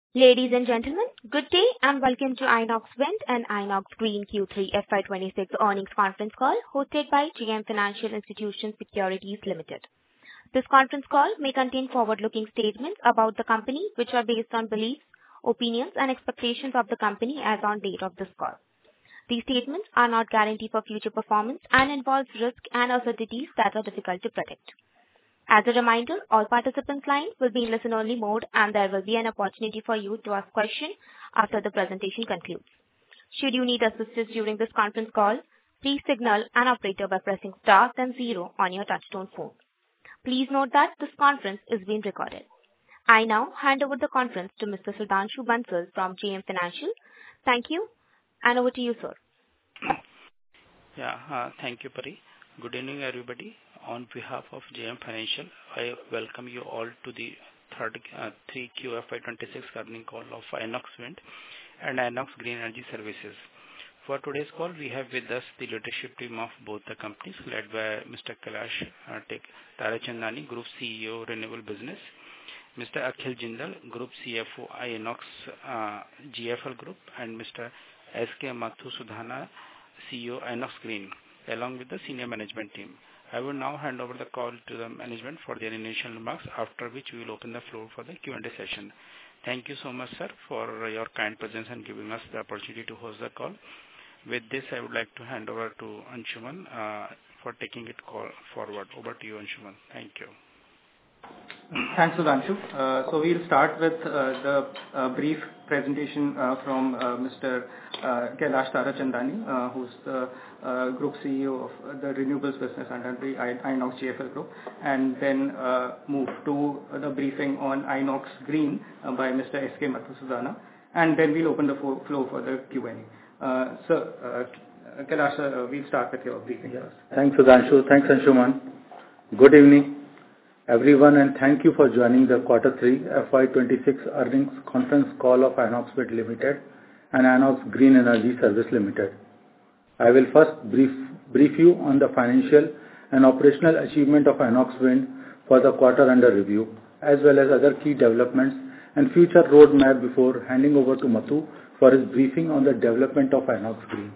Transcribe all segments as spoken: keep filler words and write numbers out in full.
Ladies and gentlemen, good day and welcome to Inox Wind and Inox Green Q three F Y twenty-six earnings conference call hosted by J M Financial Institutional Securities Limited. This conference call may contain forward-looking statements about the company which are based on beliefs, opinions and expectations of the company as on date of this call. These statements are not guarantee for future performance and involve risks and uncertainties that are difficult to predict. As a reminder, all participants' lines will be in listen-only mode, and there will be an opportunity for you to ask questions after the presentation concludes. Should you need assistance during this conference call, please signal an operator by pressing star then zero on your touchtone phone. Please note that this conference is being recorded. I now hand over the conference to Mister Sudhanshu Bansal from J M Financial. Thank you, and over to you, sir. Yeah, uh, thank you, Pari. Good evening, everybody. On behalf of J M Financial, I welcome you all to the third uh, three Q F Y twenty-six earnings call of Inox Wind and Inox Green Energy Services. For today's call, we have with us the leadership team of both the companies, led by Mister Kailash uh, Tarachandani, Group C E O, Renewable Business, Mister Akhil Jindal, Group C F O, Inox uh, G F L Group, and Mister S K Mathusudhana, C E O, Inox Green, along with the senior management team. I will now hand over the call to the management for their initial remarks, after which we will open the floor for the Q and A session. Thank you so much, sir, for your kind presence and giving us the opportunity to host the call. With this, I would like to hand over to Anshuman uh, for taking it call forward. Over to you, Anshuman. Thank you. Thanks, Sudhanshu. Uh, so we'll start with uh, the uh, brief presentation uh, from uh, Mister Uh, Kailash Tarachandani, uh, who's the uh, Group C E O of the Renewables business under the Inox G F L Group, and then uh, move to the briefing on Inox Green uh, by Mister S K Mathusudhana, and then we'll open the floor for the Q and A. Uh, so, uh, Kailash, uh, we'll start with your briefing. Yes. Thanks, Sudhanshu. Thanks, Anshuman. Good evening, everyone, and thank you for joining the Quarter three F Y twenty-six earnings conference call of Inox Wind Limited and Inox Green Energy Service Limited. I will first brief, brief you on the financial and operational achievement of Inox Wind for the quarter under review, as well as other key developments and future roadmap before handing over to Mathu for his briefing on the development of Inox Green.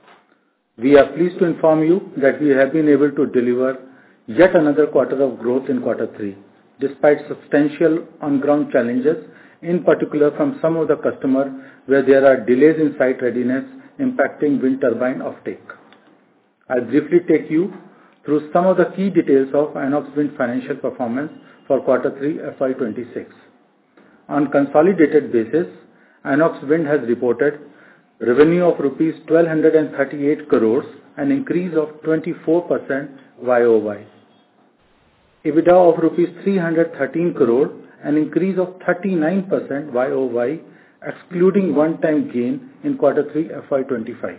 We are pleased to inform you that we have been able to deliver yet another quarter of growth in quarter three, despite substantial on-ground challenges, in particular from some of the customers where there are delays in site readiness impacting wind turbine offtake. I'll briefly take you through some of the key details of Inox Wind financial performance for quarter three F Y twenty-six. On consolidated basis, Inox Wind has reported revenue of rupees one thousand two hundred thirty-eight crores, an increase of twenty-four percent Y O Y. EBITDA of rupees three hundred thirteen crore, an increase of thirty-nine percent Y O Y, excluding one-time gain in quarter three F Y twenty-five.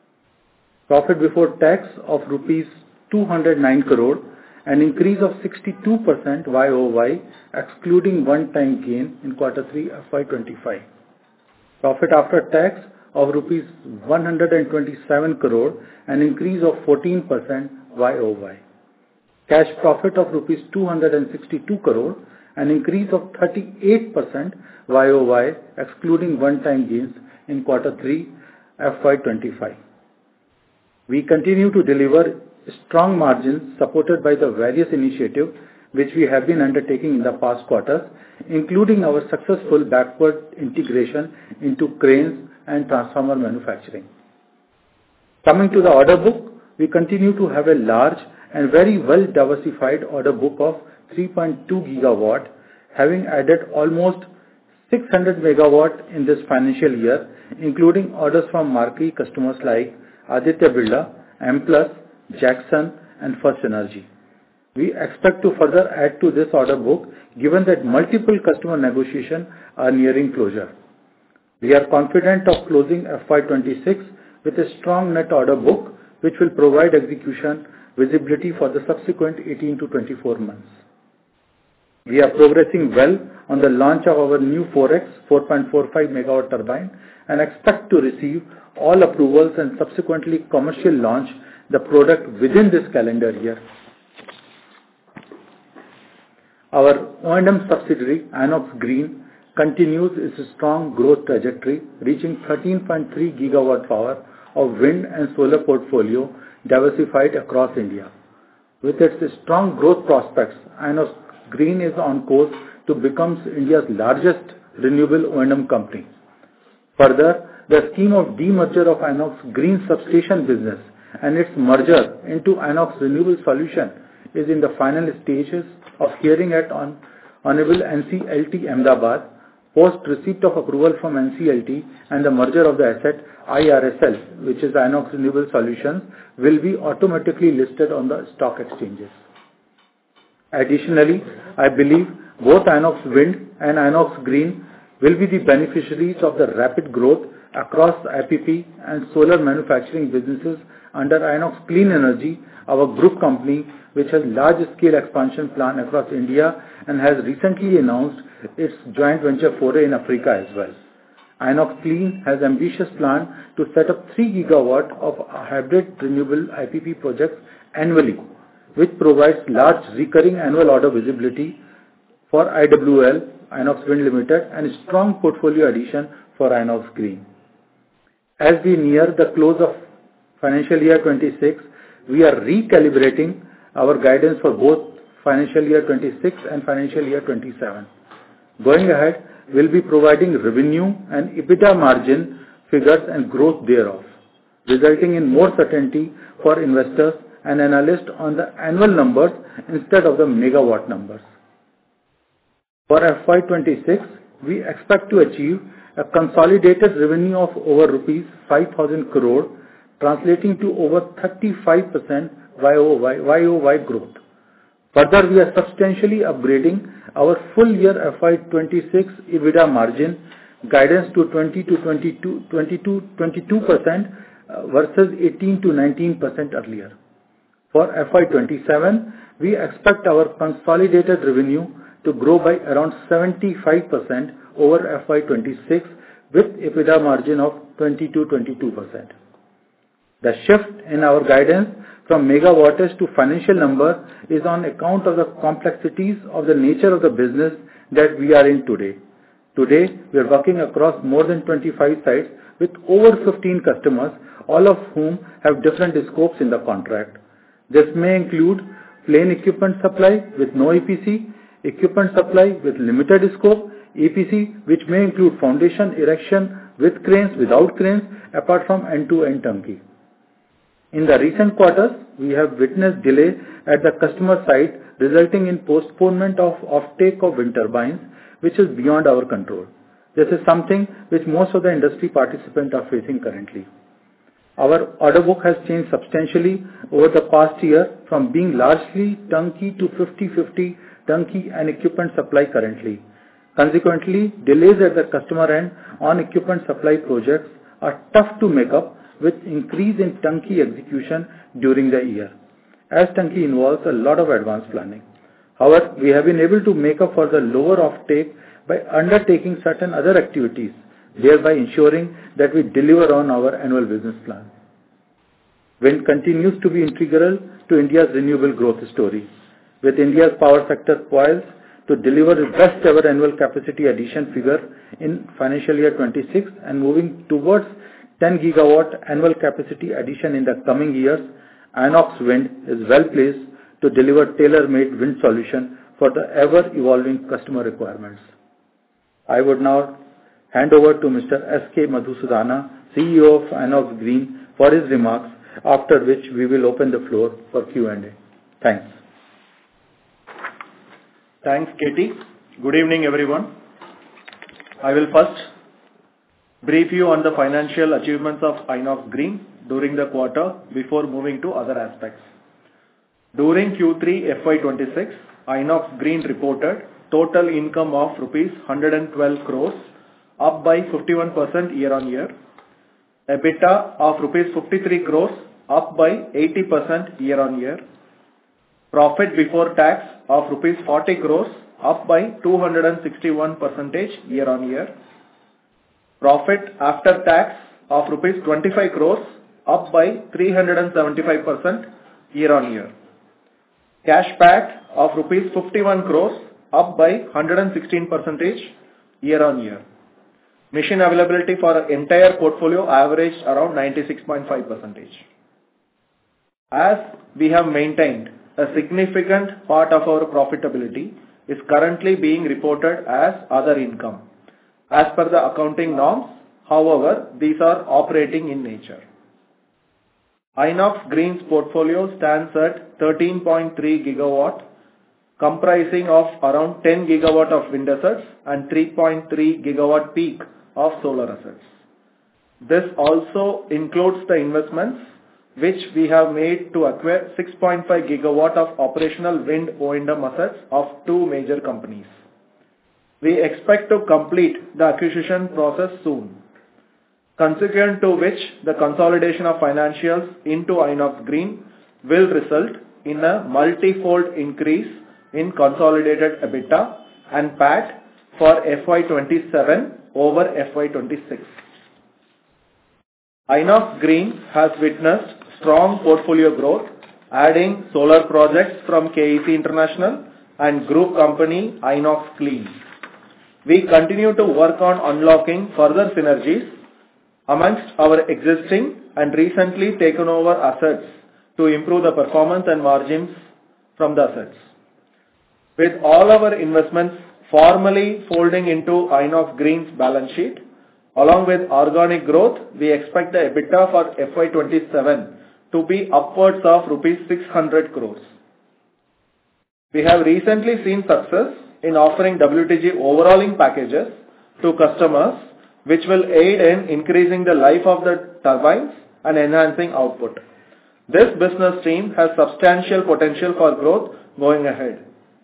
Profit before tax of rupees two hundred nine crore, an increase of sixty-two percent Y O Y, excluding one-time gain in quarter three F Y twenty-five. Profit after tax of rupees one hundred twenty-seven crore, an increase of fourteen percent Y O Y. Cash profit of rupees two hundred sixty-two crore, an increase of thirty-eight percent Y O Y, excluding one-time gains in quarter three F Y twenty-five. We continue to deliver strong margins supported by the various initiatives which we have been undertaking in the past quarters, including our successful backward integration into cranes and transformer manufacturing. Coming to the order book, we continue to have a large and very well diversified order book of three point two gigawatt, having added almost six hundred megawatt in this financial year, including orders from marquee customers like Aditya Birla, M Plus, Jackson, and First Energy. We expect to further add to this order book, given that multiple customer negotiations are nearing closure. We are confident of closing F Y twenty-six with a strong net order book, which will provide execution visibility for the subsequent eighteen to twenty-four months. We are progressing well on the launch of our new four X four point four five megawatt turbine and expect to receive all approvals and subsequently commercial launch the product within this calendar year. Our O and M subsidiary, Inox Green, continues its strong growth trajectory, reaching thirteen point three gigawatt power of wind and solar portfolio diversified across India. With its strong growth prospects, Inox Green is on course to become India's largest renewable O and M company. Further, the scheme of demerger of Inox Green substation business and its merger into Inox Renewable Solution is in the final stages of hearing at on Honorable N C L T Ahmedabad. Post receipt of approval from N C L T and the merger of the asset, I R S L, which is Inox Renewable Solutions, will be automatically listed on the stock exchanges. Additionally, I believe both Inox Wind and Inox Green will be the beneficiaries of the rapid growth across I P P and solar manufacturing businesses under Inox Clean Energy, our group company, which has large-scale expansion plan across India and has recently announced its joint venture foray in Africa as well. Inox Clean has ambitious plan to set up three gigawatt of hybrid renewable I P P projects annually, which provides large recurring annual order visibility for I W L, Inox Wind Limited, and strong portfolio addition for Inox Green. As we near the close of financial year twenty-six, we are recalibrating our guidance for both financial year twenty-six and financial year twenty-seven. Going ahead, we'll be providing revenue and EBITDA margin figures and growth thereof, resulting in more certainty for investors and analysts on the annual numbers instead of the megawatt numbers. For F Y twenty-six, we expect to achieve a consolidated revenue of over rupees five thousand crore, translating to over thirty-five percent Y O Y growth. Further, we are substantially upgrading our full year F Y twenty-six EBITDA margin guidance to twenty to twenty-two, twenty-two, twenty-two percent versus eighteen to nineteen percent earlier. For F Y twenty-seven, we expect our consolidated revenue to grow by around seventy-five percent over F Y twenty-six with EBITDA margin of twenty to twenty-two percent. The shift in our guidance from megawattage to financial number is on account of the complexities of the nature of the business that we are in today. Today, we are working across more than twenty-five sites with over fifteen customers, all of whom have different scopes in the contract. This may include plain equipment supply with no E P C, equipment supply with limited scope, E P C which may include foundation erection with cranes, without cranes, apart from end-to-end turnkey. In the recent quarters, we have witnessed delay at the customer site, resulting in postponement of offtake of wind turbines, which is beyond our control. This is something which most of the industry participants are facing currently. Our order book has changed substantially over the past year from being largely turnkey to fifty fifty turnkey and equipment supply currently. Consequently, delays at the customer end on equipment supply projects are tough to make up with increase in turnkey execution during the year, as turnkey involves a lot of advanced planning. However, we have been able to make up for the lower offtake by undertaking certain other activities, thereby ensuring that we deliver on our annual business plan. Wind continues to be integral to India's renewable growth story, with India's power sector poised to deliver the best ever annual capacity addition figure in financial year twenty-six and moving towards ten gigawatt annual capacity addition in the coming years. Inox Wind is well placed to deliver tailor-made wind solution for the ever-evolving customer requirements. I would now hand over to Mister S K Madhusudhana, C E O of Inox Green, for his remarks, after which we will open the floor for Q and A. Thanks. Thanks, K T. Good evening, everyone. I will first brief you on the financial achievements of Inox Green during the quarter before moving to other aspects. During Q three F Y twenty-six, Inox Green reported total income of rupees one hundred twelve crores, up by fifty-one percent year-on-year. EBITDA of rupees fifty-three crores, up by eighty percent year-on-year. Profit before tax of rupees forty crores, up by two hundred sixty-one percent year-on-year. Profit after tax of rupees twenty-five crores, up by three hundred seventy-five percent year-on-year. Cash P A T of rupees fifty-one crores, up by one hundred sixteen percent year-on-year. Machine availability for our entire portfolio averaged around ninety-six point five percent. As we have maintained, a significant part of our profitability is currently being reported as other income. As per the accounting norms, however, these are operating in nature. Inox Green's portfolio stands at thirteen point three gigawatt, comprising of around ten gigawatt of wind assets and three point three gigawatt peak of solar assets. This also includes the investments which we have made to acquire six point five gigawatt of operational wind O and M assets of two major companies. We expect to complete the acquisition process soon, consequent to which the consolidation of financials into Inox Green will result in a multi-fold increase in consolidated EBITDA and P A T for F Y twenty-seven over F Y twenty-six. Inox Green has witnessed strong portfolio growth, adding solar projects from K E C International and group company Inox Clean. We continue to work on unlocking further synergies amongst our existing and recently taken over assets to improve the performance and margins from the assets. With all our investments formally folding into Inox Green's balance sheet, along with organic growth, we expect the EBITDA for F Y twenty-seven to be upwards of rupees six hundred crores. We have recently seen success in offering W T G overhauling packages to customers, which will aid in increasing the life of the turbines and enhancing output. This business stream has substantial potential for growth going ahead.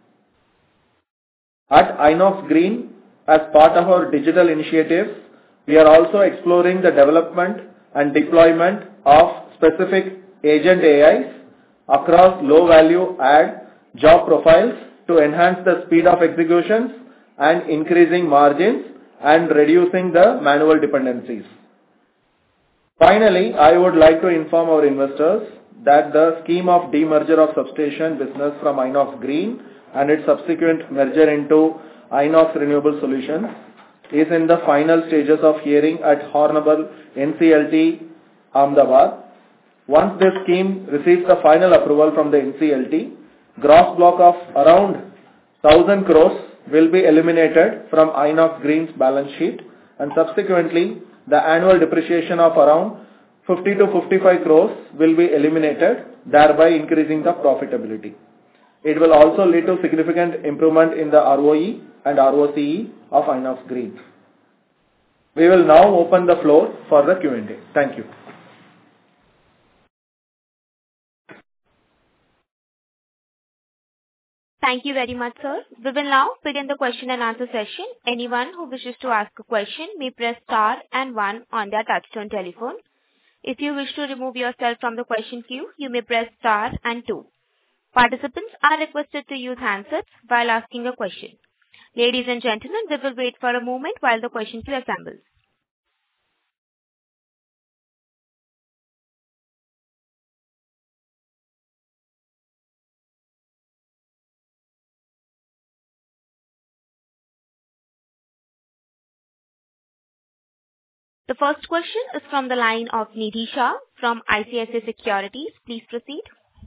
At Inox Green, as part of our digital initiatives, we are also exploring the development and deployment of specific agent A Is across low value add job profiles to enhance the speed of executions and increasing margins and reducing the manual dependencies. Finally, I would like to inform our investors that the scheme of demerger of substation business from Inox Green and its subsequent merger into Inox Renewable Solutions is in the final stages of hearing at Honorable N C L T, Ahmedabad. Once this scheme receives the final approval from the N C L T, gross block of around one thousand crores will be eliminated from Inox Green's balance sheet, and subsequently the annual depreciation of around fifty to fifty-five crores will be eliminated, thereby increasing the profitability. It will also lead to significant improvement in the R O E and R O C E of Inox Green. We will now open the floor for the Q and A. Thank you. Thank you very much, sir. We will now begin the question and answer session. Anyone who wishes to ask a question may press star and one on their touchtone telephone. If you wish to remove yourself from the question queue, you may press star and two. Participants are requested to use handsets while asking a question. Ladies and gentlemen, we will wait for a moment while the question queue assembles. The first question is from the line of Nidhi Shah from I C I C I Securities. Please proceed.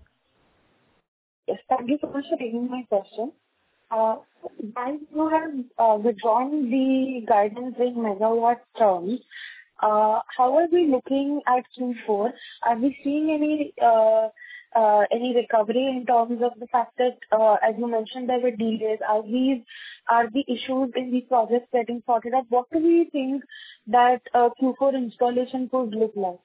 Yes, thank you so much for taking my question. Uh, As you have uh, withdrawn the guidance in megawatt terms, uh, how are we looking at Q four? Are we seeing any uh, uh, any recovery in terms of the fact that, uh, as you mentioned, there were delays? Are these are the issues in these projects getting sorted out? What do we think that uh, Q four installation could look like?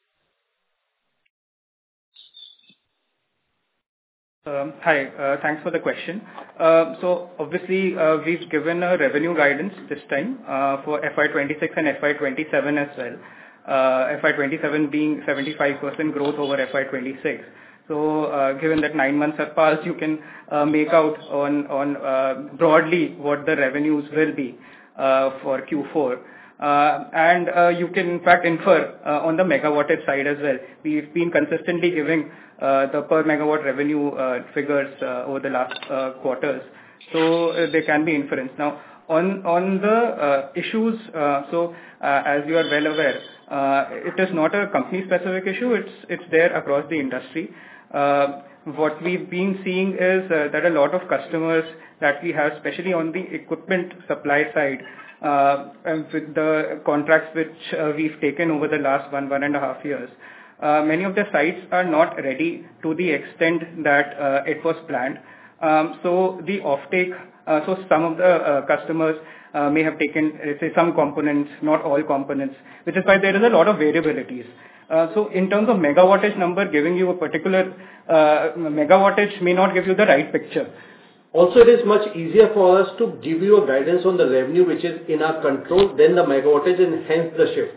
Um, Hi. uh, Thanks for the question. Uh, So obviously, uh, we've given a revenue guidance this time uh, for F Y twenty-six and F Y twenty-seven as well. Uh, F Y twenty-seven being seventy-five percent growth over F Y twenty-six. So uh, given that nine months have passed, you can uh, make out on on uh, broadly what the revenues will be uh, for Q four. Uh, and uh, you can in fact infer uh, on the megawattage side as well. We've been consistently giving uh, the per megawatt revenue uh, figures uh, over the last uh, quarters. So uh, there can be inference. Now, On on the uh, issues, uh, so uh, as you are well aware, uh, it is not a company-specific issue. It's it's there across the industry. Uh, what we've been seeing is uh, that a lot of customers that we have, especially on the equipment supply side, uh, and with the contracts which uh, we've taken over the last one one and a half years, uh, many of the sites are not ready to the extent that uh, it was planned. Um, so the offtake, uh, so some of the uh, customers uh, may have taken, let's say, some components, not all components, which is why there is a lot of variabilities. Uh, so in terms of megawattage number, giving you a particular uh, megawattage may not give you the right picture. Also, it is much easier for us to give you a guidance on the revenue which is in our control than the megawattage and hence the shift.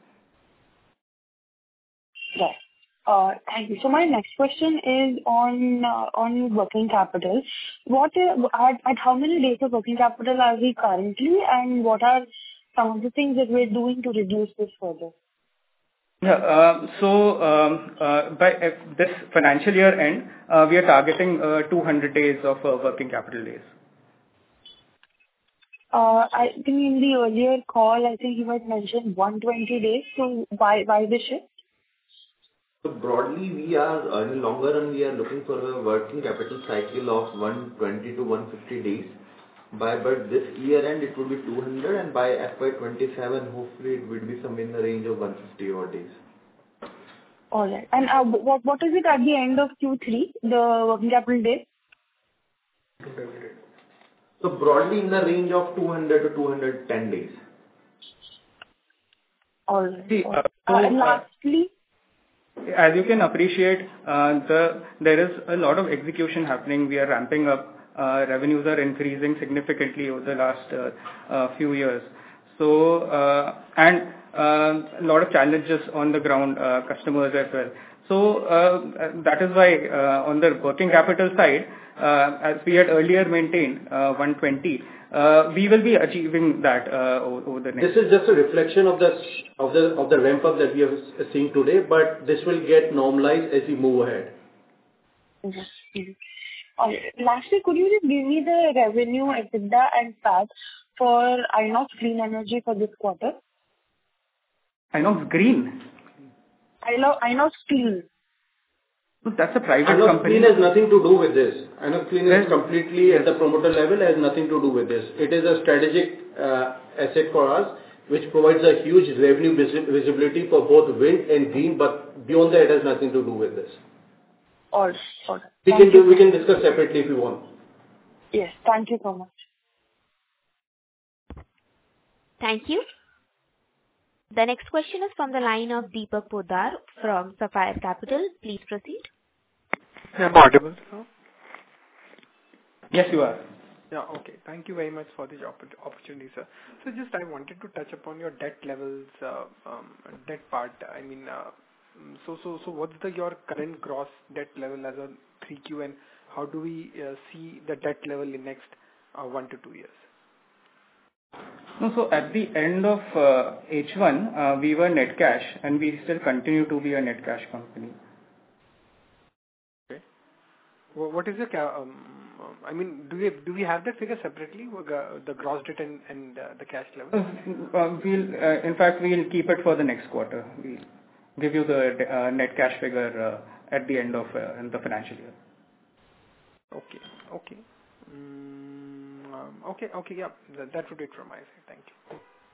Right. Uh, Thank you. So my next question is on uh, on working capital. What is, at, at how many days of working capital are we currently, and what are some of the things that we're doing to reduce this further? Yeah. uh, So, um, uh, by uh, this financial year end, uh, we are targeting uh, two hundred days of uh, working capital days. Uh, I think in the earlier call, I think you had mentioned one hundred twenty days. So why why the shift? So broadly, we are uh, in the longer run, we are looking for a working capital cycle of one hundred twenty to one hundred fifty days. By but this year end, it will be two hundred, and by F Y twenty-seven, hopefully it will be somewhere in the range of one hundred fifty odd days. All right. And uh, what what is it at the end of Q three, the working capital days? So broadly in the range of two hundred to two hundred ten days. All right. See, All uh, right. so, Uh, and uh, lastly, as you can appreciate, uh, the there is a lot of execution happening. We are ramping up. Uh, revenues are increasing significantly over the last uh, uh, few years. So, uh, and uh, a lot of challenges on the ground, uh, customers as well. So, uh, that is why uh, on the working capital side, uh, as we had earlier maintained, uh, one hundred twenty, uh, we will be achieving that uh, over, over the next. This is just a reflection of the of the of the ramp up that we are seeing today, but this will get normalized as we move ahead. Mhm. All right. Lastly, could you just give me the revenue, EBITDA, and P A T for Inox Green Energy for this quarter? Inox Green? Ino- Inox Clean. That's a private Inox company. Clean has nothing to do with this. Inox Clean Yes. is completely at the promoter level, has nothing to do with this. It is a strategic uh, asset for us, which provides a huge revenue visi- visibility for both wind and green, but beyond that, it has nothing to do with this. All right. All right. We Thank can do, you. we can discuss separately if you want. Yes. Thank you so much. Thank you. The next question is from the line of Deepak Poddar from Sapphire Capital. Please proceed. Am I audible, sir? Yes, you are. Yeah, okay. Thank you very much for this opp- opportunity, sir. So just I wanted to touch upon your debt levels, uh, um, debt part. I mean, uh, so so so what's the your current gross debt level as on three Q, and how do we uh, see the debt level in next uh, one to two years? No, so at the end of uh, H one, uh, we were net cash, and we still continue to be a net cash company. Okay. Wha- What is the ca- um, um, I mean, do we do we have that figure separately, uh, the gross debt and and uh, the cash level? Uh, uh, we'll, uh, in fact, we'll keep it for the next quarter. We'll give you the uh, net cash figure uh, at the end of uh, in the financial year. Okay. Okay. Mm, um, okay. Okay. Yeah. That, that would be it from my side. Thank you.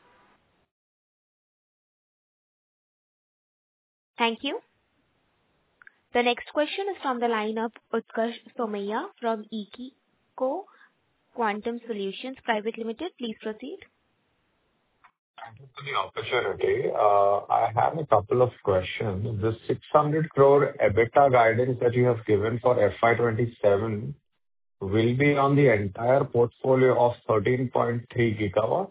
Thank you. The next question is from the line of Utkarsh Somaiya from Eco Quantum Solutions Private Limited. Please proceed. Thank you for the opportunity. Uh, I have a couple of questions. The six hundred crore EBITDA guidance that you have given for F Y twenty-seven will be on the entire portfolio of thirteen point three gigawatts?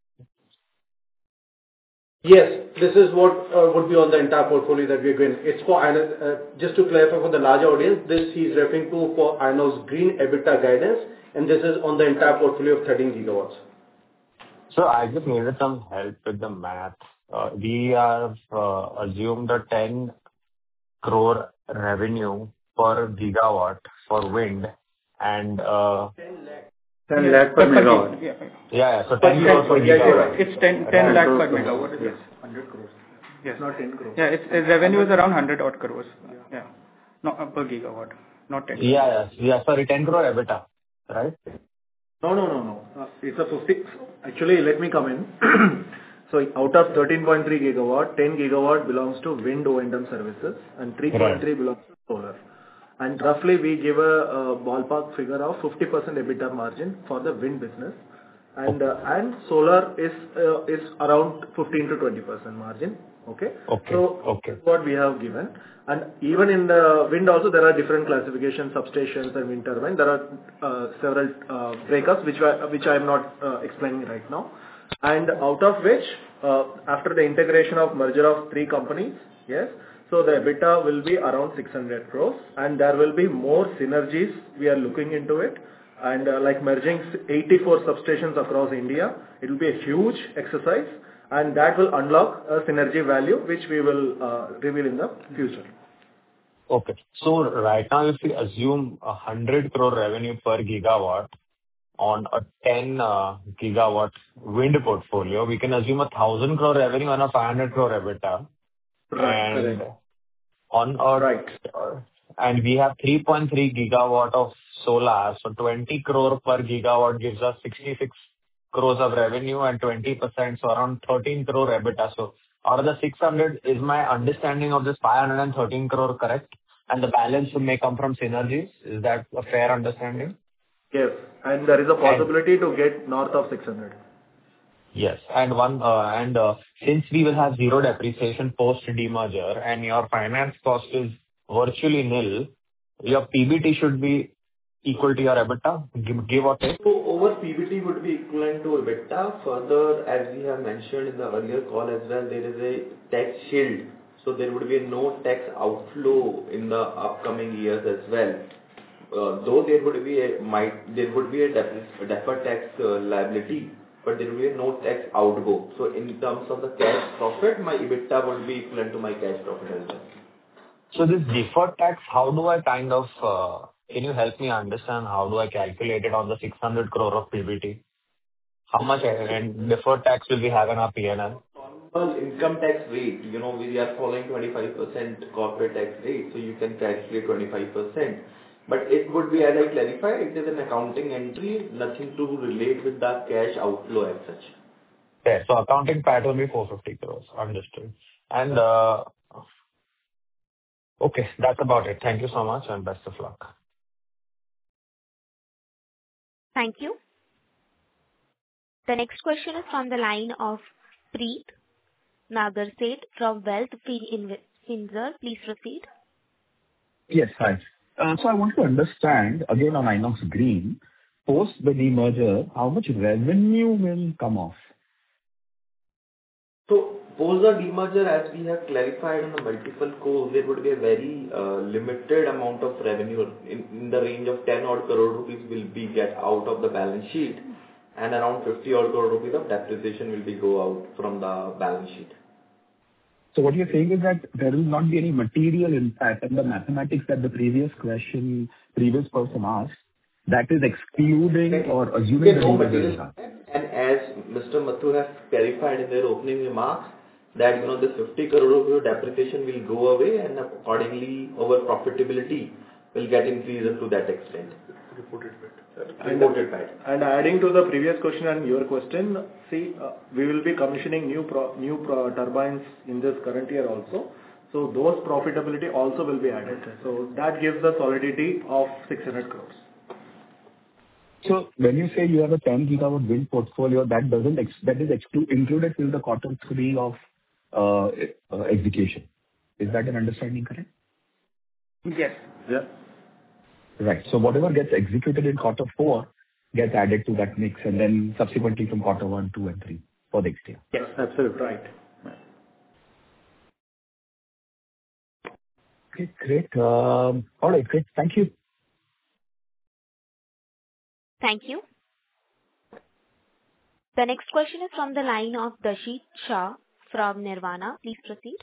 Yes, this is what uh, would be on the entire portfolio that we are going. It's for, uh, just to clarify for the larger audience, this he's referring to for Inox Green EBITDA guidance, and this is on the entire portfolio of thirteen gigawatts. So I just needed some help with the math. Uh, We have uh, assumed a ten crore revenue per gigawatt for wind and uh, ten lakh per megawatt. Yeah. Yeah, yeah. So ten crore per Yeah, gigawatt. it's ten, ten lakh per megawatt. Yes. one hundred crores. Yes. Not ten crores. Yeah, its its revenue is around one hundred odd crores. Yeah. No, uh, per gigawatt, not ten. Yeah, yeah. Yeah, sorry, ten crore EBITDA, right? No, no, no, no. Uh, It's a fifty. Actually, let me come in. So out of thirteen point three gigawatt, ten gigawatt belongs to wind O and M services, and three point three belongs to solar. And roughly, we give a a ballpark figure of fifty percent EBITDA margin for the wind business. And uh, and solar is uh, is around fifteen to twenty percent margin. Okay? Okay. So Okay. what we have given. And even in the wind also, there are different classifications, substations and wind turbine. There are uh, several uh, breakups, which I, which I am not uh, explaining right now. And out of which, uh, after the integration of merger of three companies, yes, so the EBITDA will be around six hundred crores, and there will be more synergies. We are looking into it. And uh, like merging eighty-four substations across India, it will be a huge exercise, and that will unlock a synergy value, which we will uh, reveal in the future. Okay. So right now, if we assume a one hundred crore revenue per gigawatt on a ten uh, gigawatt wind portfolio, we can assume a one thousand crore revenue on a five hundred crore EBITDA. Right. And Correct. on a, Right. uh, and we have three point three gigawatt of solar, so twenty crore per gigawatt gives us sixty-six crores of revenue and twenty percent, so around thirteen crore EBITDA. So out of the six hundred, is my understanding of this five hundred thirteen crore correct? And the balance may come from synergies. Is that a fair understanding? Yes. And there is a And possibility to get north of six hundred. yes, and one, uh, and uh, since we will have zero depreciation post demerger and your finance cost is virtually nil, your P B T should be equal to your EBITDA, give, give or take. So over P B T would be equivalent to EBITDA. Further, as we have mentioned in the earlier call as well, there is a tax shield. So there would be no tax outflow in the upcoming years as well. Uh, though there would be a might there would be a defer- deferred tax uh, liability, but there will be no tax outgo. So in terms of the cash profit, my EBITDA would be equivalent to my cash profit as well. So this deferred tax, how do I kind of, uh, can you help me understand how do I calculate it on the six hundred crore of P B T? How much and deferred tax will we have in our P and L? Well, income tax rate, you know, we are following twenty-five percent corporate tax rate, so you can calculate twenty-five percent. But it would be, as I clarified, it is an accounting entry, nothing to relate with the cash outflow as such. Okay, so accounting part will be four hundred fifty crores. Understood. And, uh, okay, that's about it. Thank you so much and best of luck. Thank you. The next question is from the line of Preet Nagarset from Wealth Finzer. Please proceed. Yes, hi. Uh, So I want to understand, again, on Inox Green, post the demerger, how much revenue will come off? So post the demerger, as we have clarified on the multiple calls, there would be a very uh, limited amount of revenue in, in the range of ten odd crore rupees will be get out of the balance sheet, and around fifty odd crore rupees of depreciation will be go out from the balance sheet. So what you're saying is that there will not be any material impact, and the mathematics that the previous question, previous person asked, that is excluding or assuming the no demerger material impact. And as Mister Mathu has clarified in their opening remarks, that you know this fifty crore rupee depreciation will go away, and accordingly our profitability will get increased up to that extent. Reported bit. Reported bit. And adding to the previous question and your question, see, uh, we will be commissioning new pro, new pro turbines in this current year also. So those profitability also will be added. So that gives the solidity of six hundred crores. So when you say you have a ten gigawatt wind portfolio, that doesn't ex- that is exclu- included in the quarter three of uh, uh, execution. Is that an understanding correct? Yes. Yeah. Right. So whatever gets executed in quarter four gets added to that mix, and then subsequently from quarter one, two, and three for next year. Yes, absolutely right. Okay, great. Um, All right, great. Thank you. Thank you. The next question is from the line of Dashit Shah from Nirvana. Please proceed.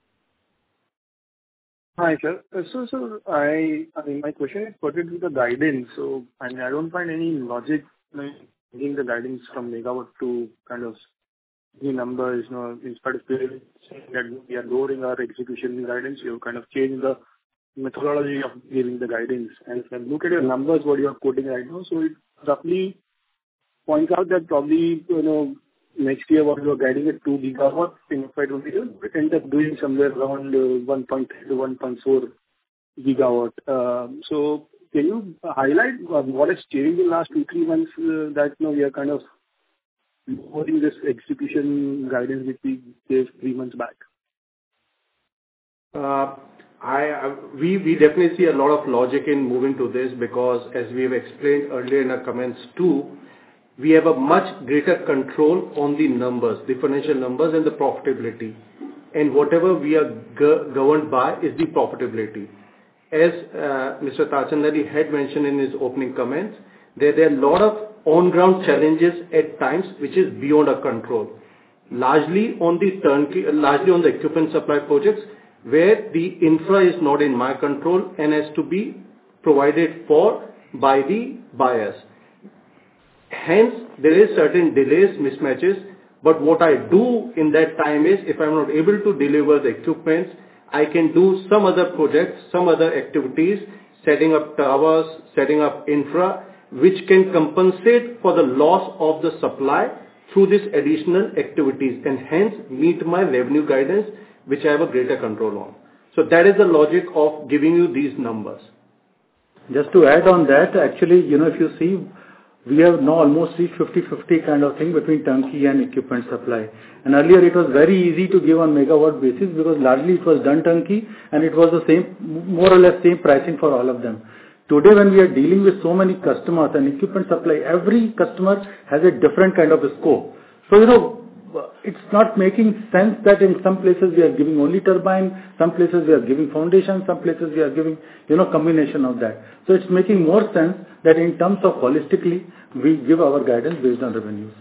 Hi, sir. Uh, So, so I, I mean, my question is pertaining to the guidance. So, I mean, I don't find any logic you know, changing the guidance from megawatt to kind of new numbers, you know, in spite of saying that we are lowering our execution guidance, you kind of changed the methodology of giving the guidance. And if I look at your numbers, what you are quoting right now, so it roughly points out that probably, you know, next year what you are guiding at two gigawatts in F Y twenty-two, we end up doing somewhere around uh, one point three to one point four gigawatt. Um, so can you highlight uh, what has changed in the last two, three months uh, that, you know, we are kind of lowering this execution guidance which we gave three months back? Uh, I, I we we definitely see a lot of logic in moving to this because, as we have explained earlier in our comments too, we have a much greater control on the numbers, the financial numbers and the profitability. And whatever we are go governed by is the profitability. As uh, Mister Tarachandani had mentioned in his opening comments, there, there are a lot of on-ground challenges at times which is beyond our control. Largely on the turnkey, largely on the equipment supply projects, where the infra is not in my control and has to be provided for by the buyers. Hence, there is certain delays, mismatches, but what I do in that time is, if I'm not able to deliver the equipment, I can do some other projects, some other activities, setting up towers, setting up infra, which can compensate for the loss of the supply through these additional activities and hence meet my revenue guidance, which I have a greater control on. So that is the logic of giving you these numbers. Just to add on that, actually, you know, if you see, we have now almost reached fifty fifty kind of thing between turnkey and equipment supply. And earlier it was very easy to give on megawatt basis because largely it was done turnkey and it was the same, more or less same pricing for all of them. Today when we are dealing with so many customers and equipment supply, every customer has a different kind of a scope. So, you know, it's not making sense that in some places we are giving only turbine, some places we are giving foundation, some places we are giving, you know, combination of that. So it's making more sense that in terms of holistically, we give our guidance based on revenues.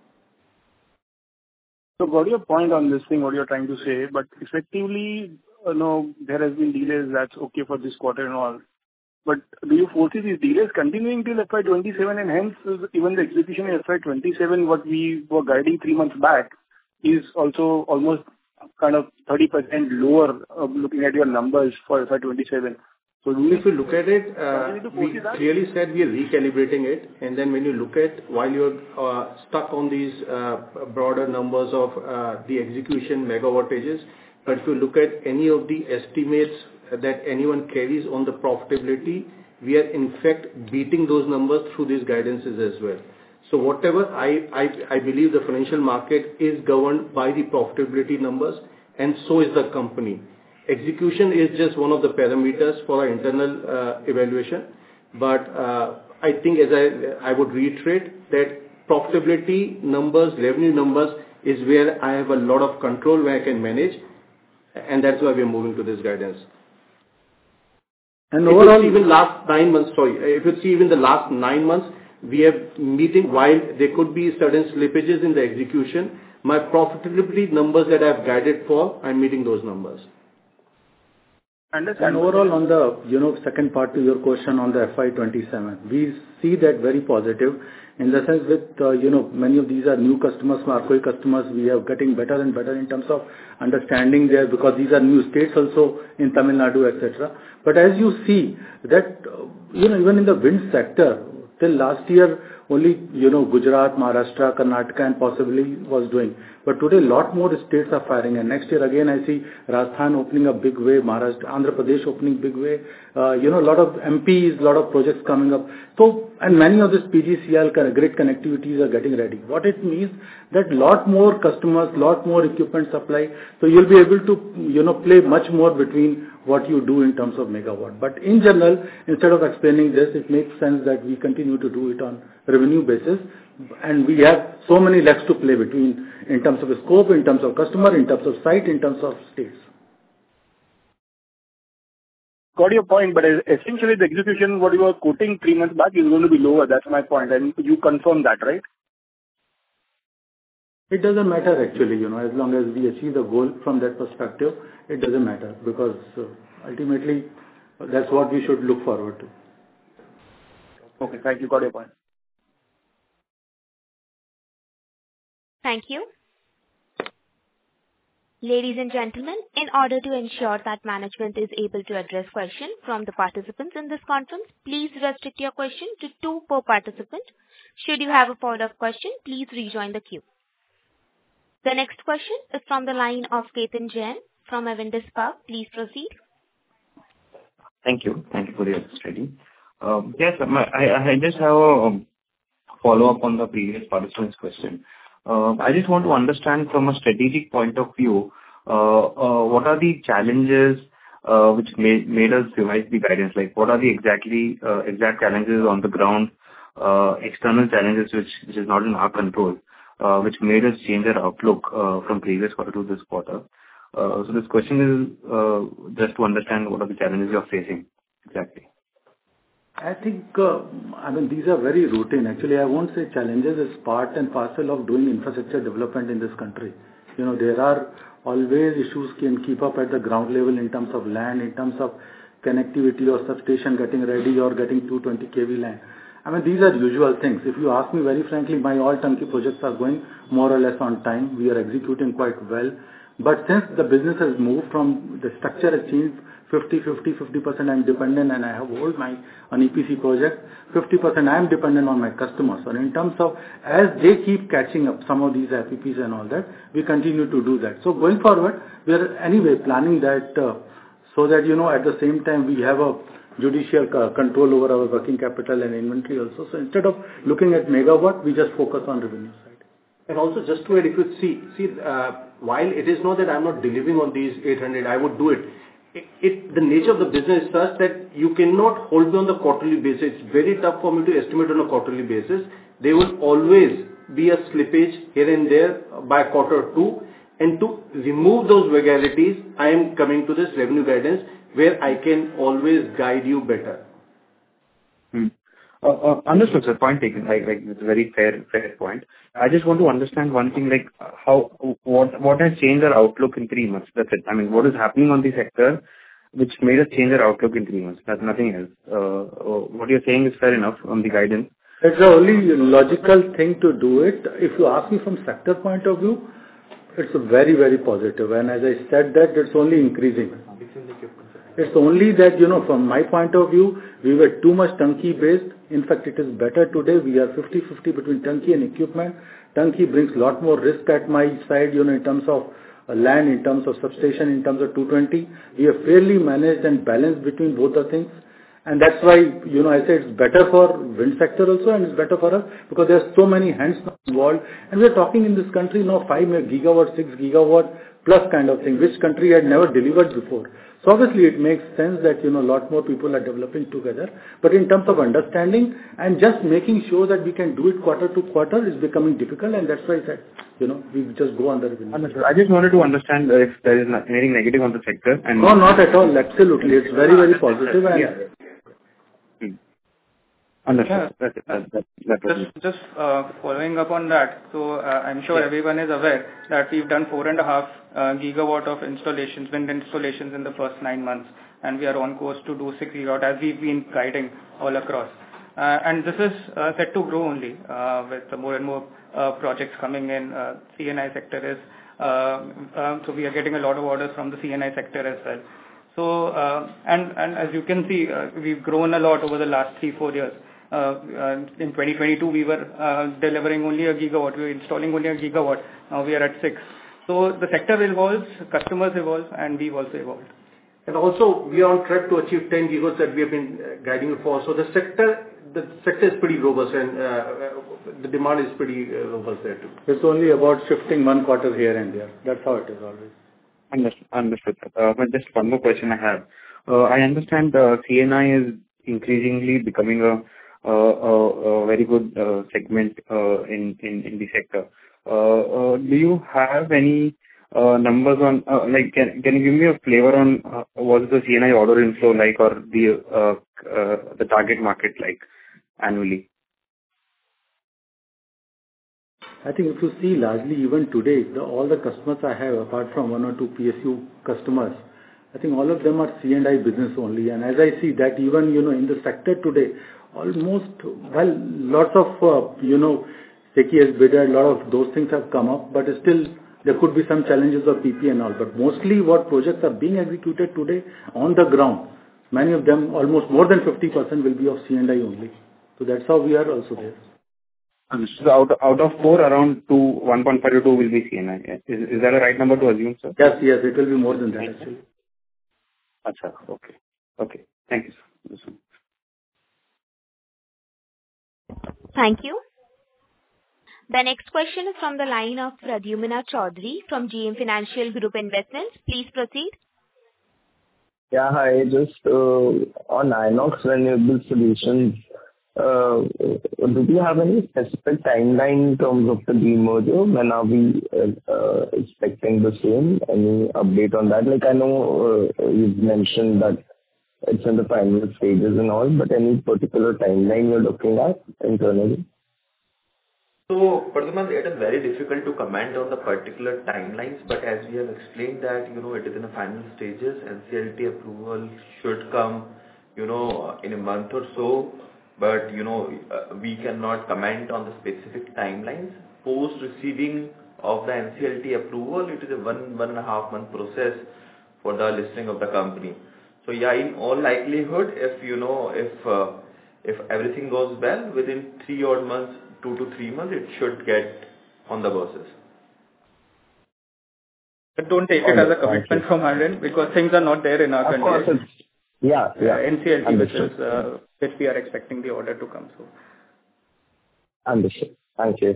So got your point on this thing, what you're trying to say, but effectively, you know, there has been delays, that's okay for this quarter and all. But do you foresee these delays continuing till F Y twenty-seven and hence even the execution in F Y twenty-seven, what we were guiding three months back, is also almost kind of thirty percent lower uh, looking at your numbers for F Y twenty-seven? So if you look at it, uh, we clearly said we are recalibrating it, and then when you look at while you're uh, stuck on these uh, broader numbers of uh, the execution megawattages, but if you look at any of the estimates that anyone carries on the profitability, we are in fact beating those numbers through these guidances as well. So whatever I, I, I believe the financial market is governed by the profitability numbers, and so is the company. Execution is just one of the parameters for our internal uh, evaluation, but uh, I think as I, I would reiterate that profitability numbers, revenue numbers is where I have a lot of control, where I can manage, and that's why we are moving to this guidance. And overall, even last nine months, sorry, if you see even the last nine months, we have meeting, while there could be certain slippages in the execution, my profitability numbers that I've guided for, I'm meeting those numbers. And overall on the, you know, second part to your question on the F Y twenty-seven, we see that very positive in the sense that, uh, you know, many of these are new customers, Marcoi customers, we are getting better and better in terms of understanding there because these are new states also in Tamil Nadu, et cetera. But as you see that, uh, you know, even in the wind sector, till last year only, you know, Gujarat, Maharashtra, Karnataka and possibly was doing. But today lot more states are firing, and next year again I see Rajasthan opening a big way, Maharashtra, Andhra Pradesh opening big way, uh, you know, a lot of M Ps, a lot of projects coming up. So, and many of these P G C L great connectivities are getting ready. What it means that lot more customers, lot more equipment supply, so you'll be able to, you know, play much more between what you do in terms of megawatt. But in general, instead of explaining this, it makes sense that we continue to do it on revenue basis, and we have so many legs to play between in terms of scope, in terms of customer, in terms of site, in terms of states. Got your point, but essentially the execution, what you were quoting three months back is going to be lower. That's my point, and you confirm that, right? It doesn't matter actually, you know, as long as we achieve the goal from that perspective, it doesn't matter because uh, ultimately that's what we should look forward to. Okay, thank you. Got your point. Thank you. Ladies and gentlemen, in order to ensure that management is able to address questions from the participants in this conference, please restrict your question to two per participant. Should you have a follow-up question, please rejoin the queue. The next question is from the line of Ketan Jain from Avendus Spark. Please proceed. Thank you. Thank you for the opportunity. Um, yes, my, I, I just have a um, follow-up on the previous participant's question. Uh, I just want to understand from a strategic point of view, uh, uh, what are the challenges uh, which made, made us revise the guidance? Like, what are the exactly uh, exact challenges on the ground, uh, external challenges which, which is not in our control, uh, which made us change our outlook uh, from previous quarter to this quarter? Uh, so this question is uh, just to understand what are the challenges you are facing exactly. I think, uh, I mean, these are very routine. Actually, I won't say challenges. It's part and parcel of doing infrastructure development in this country. You know, there are always issues can keep up at the ground level in terms of land, in terms of connectivity or substation getting ready or getting two hundred twenty kilovolt land. I mean, these are usual things. If you ask me very frankly, my all turnkey projects are going more or less on time. We are executing quite well. But since the business has moved from, the structure has changed, fifty fifty, fifty percent I'm dependent and I have hold my on E P C project, fifty percent I am dependent on my customers. And in terms of, as they keep catching up some of these F P Ps and all that, we continue to do that. So going forward, we are anyway planning that uh, so that, you know, at the same time we have a judicial uh, control over our working capital and inventory also. So instead of looking at megawatt, we just focus on revenue side. And also just to add, if you see, see uh, while it is not that I'm not delivering on these eight hundred, I would do it. It, it. The nature of the business is such that you cannot hold me on the quarterly basis. It's very tough for me to estimate on a quarterly basis. There will always be a slippage here and there by quarter two. And to remove those vagaries, I am coming to this revenue guidance where I can always guide you better. Hmm. Uh, uh, understood, sir. Point taken. Like, like it's a very fair, fair point. I just want to understand one thing, like how, what, what has changed our outlook in three months? That's it. I mean, what is happening on the sector which made us change our outlook in three months? That's nothing else. Uh, what you're saying is fair enough on the guidance. It's the only logical thing to do it. If you ask me from sector point of view, it's very, very positive. And as I said that, it's only increasing. It's only that, you know, from my point of view, we were too much turnkey based. In fact, it is better today. We are fifty fifty between turnkey and equipment. Turnkey brings a lot more risk at my side, you know, in terms of uh, land, in terms of substation, in terms of two twenty. We have fairly managed and balanced between both the things. And that's why, you know, I say it's better for wind sector also and it's better for us because there are so many hands involved. And we're talking in this country now five gigawatt, six gigawatt plus kind of thing, which country had never delivered before. So obviously it makes sense that, you know, a lot more people are developing together. But in terms of understanding and just making sure that we can do it quarter to quarter is becoming difficult. And that's why I said, you know, we just go on the revenue. Understood. I just wanted to understand if there is anything negative on the sector. And no, not at all. Absolutely. It's very, very positive. And yeah. Understood. Yeah. That, that, that just just uh, following up on that, so uh, I'm sure yeah. everyone is aware that we've done four and a half uh, gigawatt of installations, wind installations in the first nine months, and we are on course to do six gigawatt as we've been guiding all across. Uh, and this is uh, set to grow only uh, with more and more uh, projects coming in. Uh, C N I sector is uh, um, so we are getting a lot of orders from the C N I sector as well. So uh, and and as you can see, uh, we've grown a lot over the last three four years. Uh, uh, in twenty twenty-two, we were uh, delivering only a gigawatt. We were installing only a gigawatt. Now we are at six. So the sector evolves, customers evolve, and we've also evolved. And also, we are on track to achieve ten gigawatts that we have been uh, guiding you for. So the sector, the sector is pretty robust, and uh, the demand is pretty uh, robust there too. It's only about shifting one quarter here and there. That's how it is always. Understood. Understood. Uh, but just one more question I have. Uh, I understand uh, C N I is increasingly becoming a Uh, uh, uh, very good uh, segment uh, in, in in the sector. Uh, uh, do you have any uh, numbers on uh, like can can you give me a flavor on uh, what is the C N I order inflow like or the uh, uh, the target market like annually? I think if you see largely even today, the, all the customers I have apart from one or two P S U customers, I think all of them are C and I business only. And as I see that even, you know, in the sector today, almost, well, lots of, uh, you know, SECI has bid, a lot of those things have come up, but still there could be some challenges of P P A and all. But mostly what projects are being executed today on the ground, many of them, almost more than fifty percent will be of C and I only. So that's how we are also there. So out out of four, around two, one point five to two will be C and I. Is is that a right number to assume, sir? Yes, yes, it will be more than that actually. Achha, okay. Okay. Thank you, sir. Thank you. The next question is from the line of Pradyumna Chaudhary from G M Financial Group Investments. Please proceed. Yeah, hi. Just uh, on Inox Renewable Solutions, uh, do we have any specific timeline in terms of the demerger? When are we uh, uh, expecting the same? Any update on that? Like I know uh, you've mentioned that it's in the final stages and all, but any particular timeline you're looking at internally? So, Pradyumna, it is very difficult to comment on the particular timelines, but as we have explained that, you know, it is in the final stages, N C L T approval should come, you know, in a month or so, but, you know, uh, we cannot comment on the specific timelines. Post receiving of the N C L T approval, it is a one, one and a half month process for the listing of the company. So, yeah, in all likelihood, if, you know, if, uh, if everything goes well, within three odd months, two to three months, it should get on the buses. But don't take it as a commitment from our end because things are not there in our Of course, country. it's, yeah, yeah. Uh, N C L T, which Understood. is uh, which we are expecting the order to come. So, Understood. Thank you.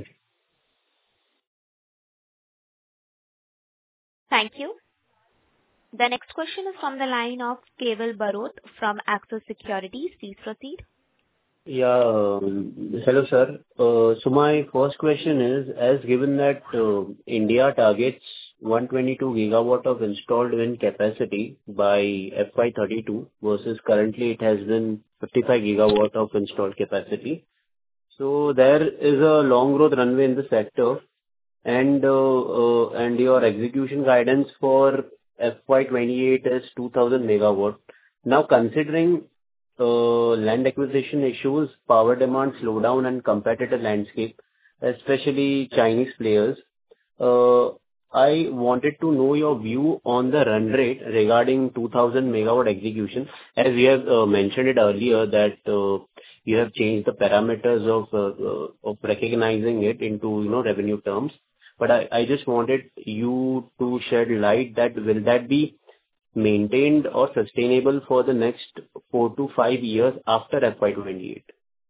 Thank you. The next question is from the line of Keval Barot from Axis Securities. Please proceed. Yeah. um, Hello, sir. Uh, So my first question is, as given that uh, India targets one hundred twenty-two gigawatt of installed wind capacity by F Y thirty-two versus currently it has been fifty-five gigawatt of installed capacity. So there is a long growth runway in the sector, and uh, uh, and your execution guidance for F Y twenty-eight is two thousand megawatt. Now, considering uh, land acquisition issues, power demand slowdown, and competitive landscape, especially Chinese players, uh, I wanted to know your view on the run rate regarding two thousand megawatt execution. As we have uh, mentioned it earlier, that uh, you have changed the parameters of uh, uh, of recognizing it into, you know, revenue terms. But I, I just wanted you to shed light that will that be maintained or sustainable for the next four to five years after F Y twenty-eight?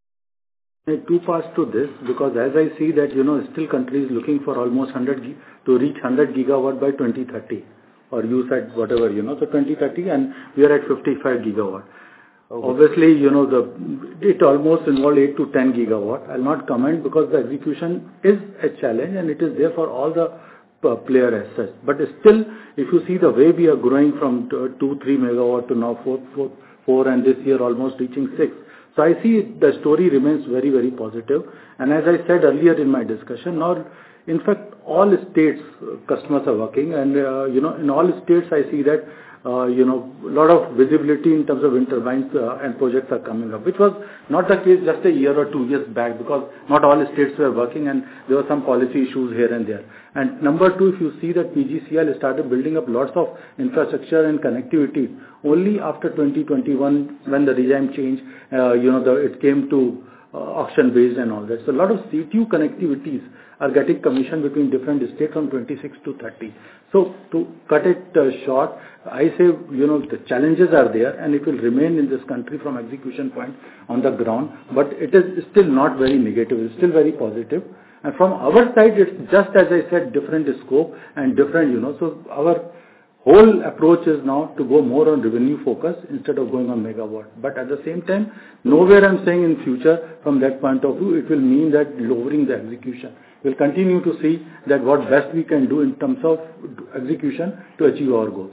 Two parts to this, because as I see that, you know, still countries looking for almost one hundred gi- to reach one hundred gigawatt by twenty thirty, or you said whatever, you know, so twenty thirty, and we are at fifty-five gigawatt. Okay. Obviously, you know, the it almost involved eight to ten gigawatt. I'll not comment because the execution is a challenge and it is there for all the uh, player as such. But still, if you see the way we are growing from two, three megawatt to now four, four, four, and this year almost reaching six. So I see the story remains very, very positive. And as I said earlier in my discussion, now, in fact, all states uh, customers are working, and uh, you know, in all states I see that uh, you know, a lot of visibility in terms of wind turbines uh, and projects are coming up, which was not the case just a year or two years back, because not all states were working and there were some policy issues here and there. And number two, if you see that P G C L started building up lots of infrastructure and connectivity only after twenty twenty-one, when the regime changed, uh, you know, the, it came to uh, auction based and all that. So a lot of C T U connectivities are getting commissioned between different states from twenty-six to thirty. So to cut it uh, short, I say, you know, the challenges are there and it will remain in this country from execution point on the ground, but it is still not very negative, it's still very positive. And from our side, it's just as I said, different scope and different, you know, so our whole approach is now to go more on revenue focus instead of going on megawatt. But at the same time, nowhere I'm saying in future from that point of view, it will mean that lowering the execution. We'll continue to see that what best we can do in terms of execution to achieve our goals.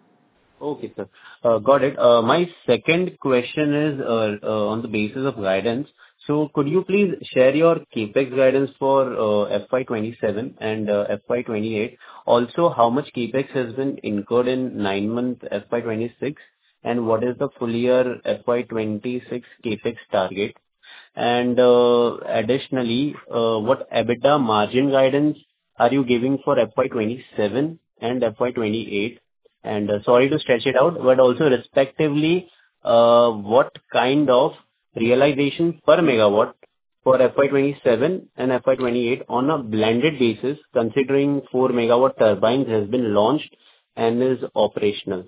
Okay, sir. Uh, Got it. Uh, My second question is uh, uh, on the basis of guidance. So could you please share your CapEx guidance for uh, F Y twenty-seven and uh, F Y twenty-eight? Also, how much CapEx has been incurred in nine-month F Y twenty-six, and what is the full year F Y twenty-six CapEx target? And uh, additionally, uh, what EBITDA margin guidance are you giving for F Y twenty-seven and F Y twenty-eight? And uh, sorry to stretch it out, but also respectively, uh, what kind of realization per megawatt for F Y twenty-seven and F Y twenty-eight on a blended basis, considering four megawatt turbines has been launched and is operational?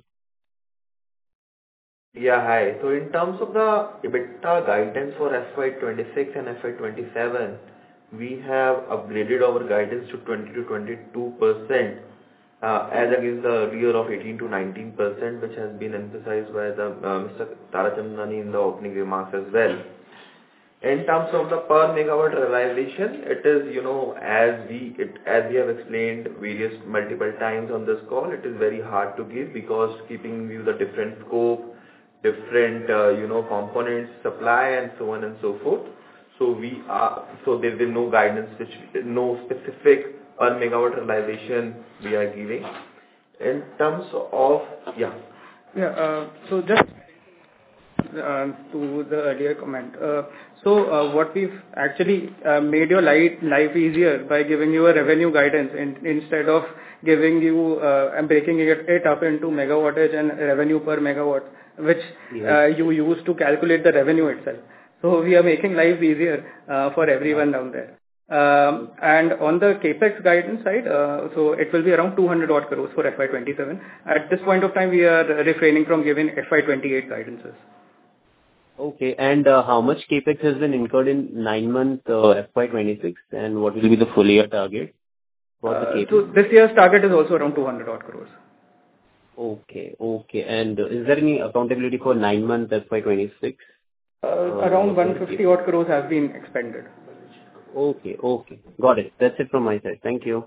Yeah, hi. So in terms of the EBITDA guidance for F Y twenty-six and F Y twenty-seven, we have upgraded our guidance to twenty to twenty-two percent, uh, as against the earlier of eighteen to nineteen percent, which has been emphasized by the uh, Mister Tarachandani in the opening remarks as well. In terms of the per megawatt realization, it is, you know, as we it, as we have explained various multiple times on this call, it is very hard to give because keeping you the different scope, different uh, you know components, supply, and so on and so forth. So we are so there is no guidance, which no specific per megawatt realization we are giving. In terms of yeah yeah. Uh, so just uh, to the earlier comment. Uh, so uh, what we've actually uh, made your life life easier by giving you a revenue guidance in, instead of giving you uh, and breaking it, it up into megawattage and revenue per megawatt, which uh, you use to calculate the revenue itself. So we are making life easier uh, for everyone down there. Um, and on the capex guidance side, uh, so it will be around two hundred odd crores for F Y twenty-seven. At this point of time, we are refraining from giving F Y twenty-eight guidances. Okay, and uh, how much capex has been incurred in nine month uh, F Y twenty-six, and what will be the full year target for the Uh, capex? so this year's target is also around two hundred odd crores. Okay, okay. And uh, is there any accountability for nine month F Y twenty-six? Uh, Uh, around what one will hundred fifty be- odd crores have been expended. Okay, okay. Got it. That's it from my side. Thank you.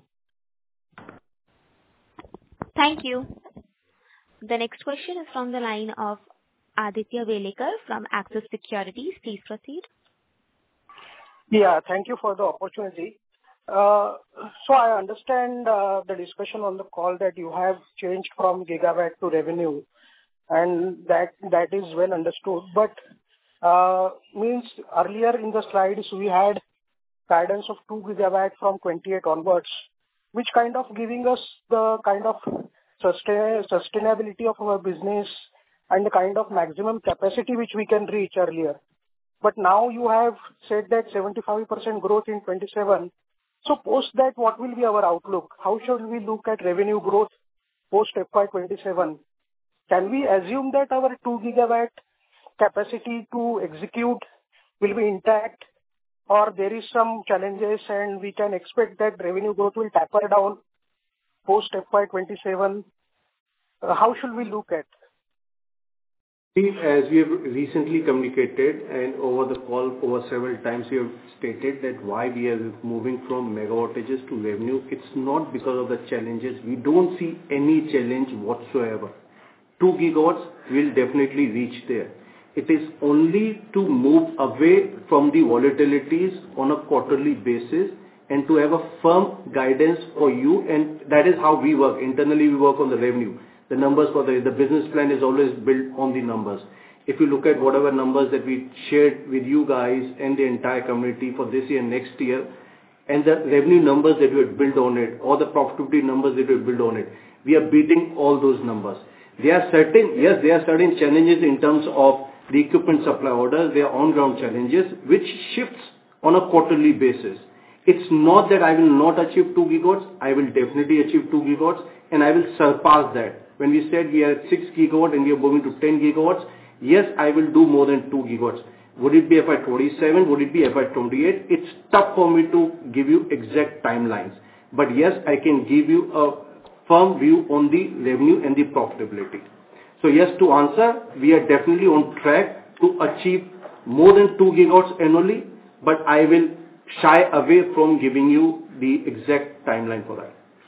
Thank you. The next question is from the line of Aditya Welekar from Axis Securities. Please proceed. Yeah, thank you for the opportunity. Uh, So I understand uh, the discussion on the call that you have changed from gigawatt to revenue, and that that is well understood. But uh, means earlier in the slides, we had guidance of two gigawatt from twenty-eight onwards, which kind of giving us the kind of sustain sustainability of our business and the kind of maximum capacity which we can reach earlier. But now you have said that seventy-five percent growth in twenty-seven. So post that, what will be our outlook? How should we look at revenue growth post F Y twenty-seven? Can we assume that our two gigawatt capacity to execute will be intact, or there is some challenges and we can expect that revenue growth will taper down post F Y twenty-seven? Uh, How should we look at? As we have recently communicated and over the call over several times, we have stated that why we are moving from megawattages to revenue. It's not because of the challenges. We don't see any challenge whatsoever. two gigawatts will definitely reach there. It is only to move away from the volatilities on a quarterly basis and to have a firm guidance for you, and that is how we work. Internally, we work on the revenue. The numbers for the, the business plan is always built on the numbers. If you look at whatever numbers that we shared with you guys and the entire community for this year and next year, and the revenue numbers that we had built on it, or the profitability numbers that we had built on it, we are beating all those numbers. There are certain, yes, there are certain challenges in terms of the equipment supply orders. There are on-ground challenges, which shifts on a quarterly basis. It's not that I will not achieve two gigawatts. I will definitely achieve two gigawatts, and I will surpass that. When we said we are at six gigawatts and we are moving to ten gigawatts, yes, I will do more than two gigawatts. Would it be F Y twenty-seven? Would it be F Y twenty-eight? It's tough for me to give you exact timelines. But yes, I can give you a firm view on the revenue and the profitability. So yes, to answer, we are definitely on track to achieve more than two gigawatts annually, but I will shy away from giving you the exact timeline for that.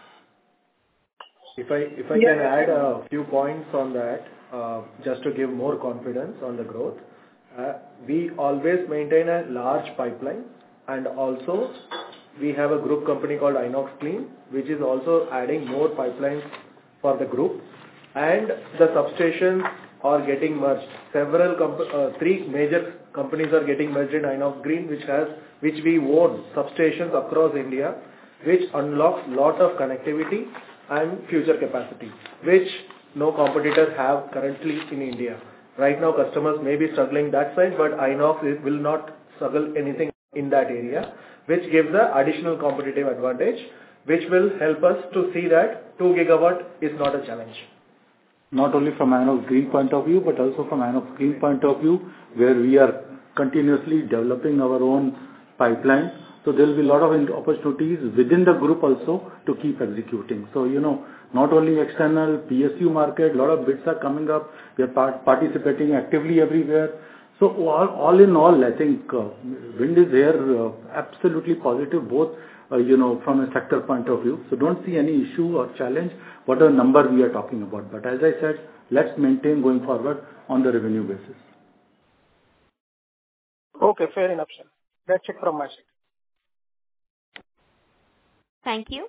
If I if I can add a few points on that, uh, just to give more confidence on the growth. Uh, we always maintain a large pipeline, and also we have a group company called Inox Clean, which is also adding more pipelines for the group, and the substations are getting merged. Several comp- uh, three major companies are getting merged in Inox Green, which has, which we own substations across India, which unlocks lot of connectivity and future capacity, which no competitors have currently in India. Right now, customers may be struggling that side, but Inox is, will not struggle anything in that area, which gives the additional competitive advantage, which will help us to see that two gigawatt is not a challenge. Not only from Inox Green point of view, but also from Inox Green point of view, where we are continuously developing our own pipeline. So there will be a lot of opportunities within the group also to keep executing. So, you know, not only external P S U market, a lot of bids are coming up. We are part participating actively everywhere. So all, all in all, I think uh, wind is here, uh, absolutely positive, both, uh, you know, from a sector point of view. So don't see any issue or challenge, whatever number we are talking about. But as I said, let's maintain going forward on the revenue basis. Okay, fair enough, sir. That's it from my side. Thank you.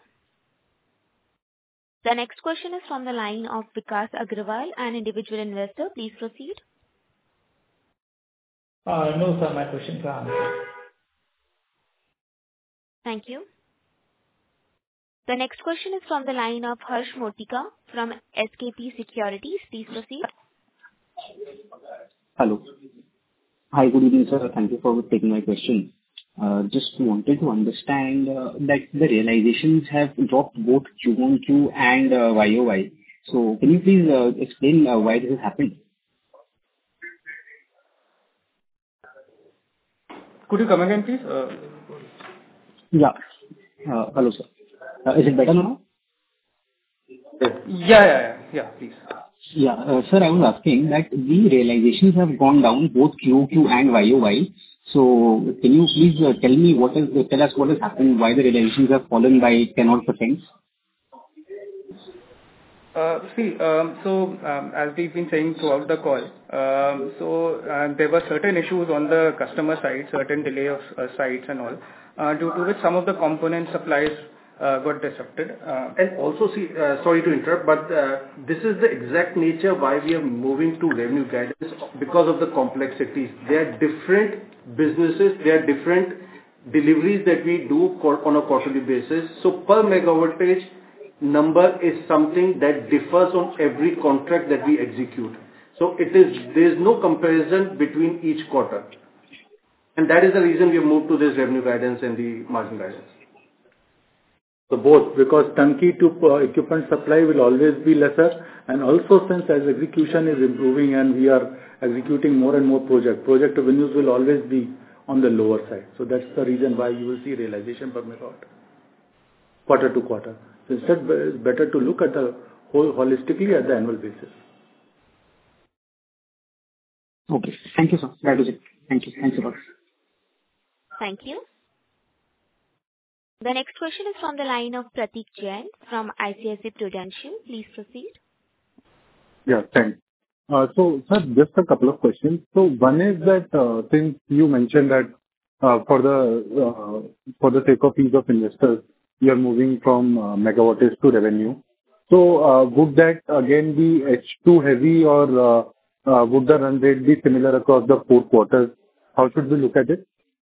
The next question is from the line of Vikas Agrawal, an individual investor. Please proceed. Uh, no, sir, my questions are answered. Thank you. The next question is from the line of Harsh Motika from S K P Securities. Please proceed. Hello. Hi, good evening, sir. Thank you for taking my question. Uh, just wanted to understand uh, that the realizations have dropped both Q on Q and uh, Y O Y. So can you please uh, explain uh, why this has happened? Could you come again, please? Uh, Yeah. Uh, Hello, sir. Uh, Is it better now? yeah, yeah, yeah, yeah, please. Yeah. uh, Sir, I was asking that the realizations have gone down both Q O Q and Y O Y. So can you please uh, tell me what is, tell us what has happened, why the realizations have fallen by ten odd percent? Uh, see, um, so um, as we've been saying throughout the call, um, so uh, there were certain issues on the customer side, certain delay of uh, sites and all, uh, due to which some of the component supplies uh, got disrupted. Uh, and also, see, uh, sorry to interrupt, but uh, this is the exact nature why we are moving to revenue guidance, because of the complexities. They are different businesses, they are different deliveries that we do on a quarterly basis. So per megawattage number is something that differs on every contract that we execute. So it is, there is no comparison between each quarter. And that is the reason we have moved to this revenue guidance and the margin guidance. So both, because turnkey to uh, equipment supply will always be lesser, and also since as execution is improving and we are executing more and more project, project revenues will always be on the lower side. So that's the reason why you will see realization per megawatt, quarter to quarter. So instead, it's better to look at the whole holistically at the annual basis. Okay. Thank you, sir. That is it. Thank you. Thanks a lot. Thank you. The next question is from the line of Pratik Jain from I C I C I Prudential. Please proceed. Yeah, thanks. Uh, so, sir, just a couple of questions. So, one is that uh, since you mentioned that uh, for the uh, for the sake of ease of investors, you are moving from uh, megawattage to revenue. So, uh, would that again be H two heavy, or uh, uh, would the run rate be similar across the four quarters? How should we look at it?